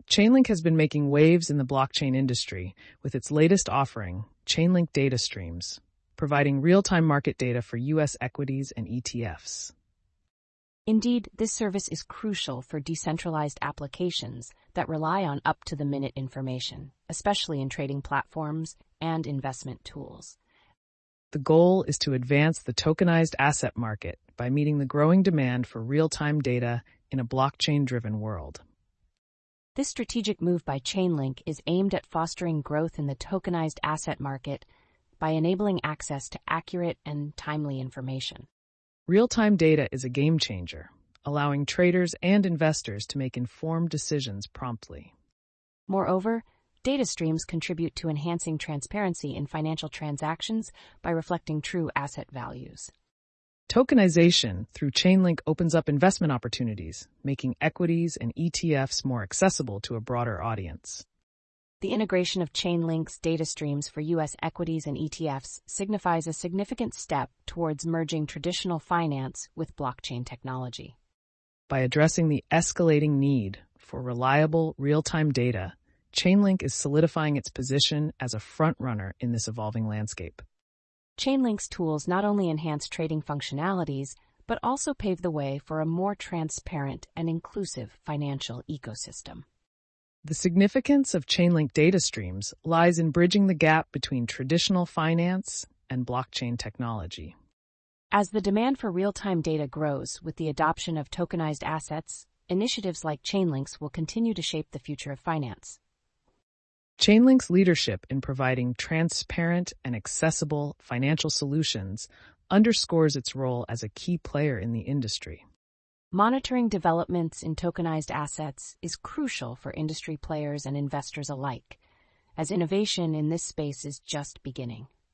Chainlink has been making waves in the blockchain industry with its latest offering, Chainlink Data Streams, providing real-time market data for U.S. equities and ETFs. Indeed, this service is crucial for decentralized applications that rely on up-to-the-minute information, especially in trading platforms and investment tools. The goal is to advance the tokenized asset market by meeting the growing demand for real-time data in a blockchain-driven world. This strategic move by Chainlink is aimed at fostering growth in the tokenized asset market by enabling access to accurate and timely information. Real-time data is a game changer, allowing traders and investors to make informed decisions promptly. Moreover, data streams contribute to enhancing transparency in financial transactions by reflecting true asset values. Tokenization through Chainlink opens up investment opportunities, making equities and ETFs more accessible to a broader audience. The integration of Chainlink's data streams for U.S. equities and ETFs signifies a significant step towards merging traditional finance with blockchain technology. By addressing the escalating need for reliable, real-time data, Chainlink is solidifying its position as a front-runner in this evolving landscape. Chainlink's tools not only enhance trading functionalities, but also pave the way for a more transparent and inclusive financial ecosystem. The significance of Chainlink data streams lies in bridging the gap between traditional finance and blockchain technology. As the demand for real-time data grows with the adoption of tokenized assets, initiatives like Chainlink's will continue to shape the future of finance. Chainlink's leadership in providing transparent and accessible financial solutions underscores its role as a key player in the industry. Monitoring developments in tokenized assets is crucial for industry players and investors alike, as innovation in this space is just beginning.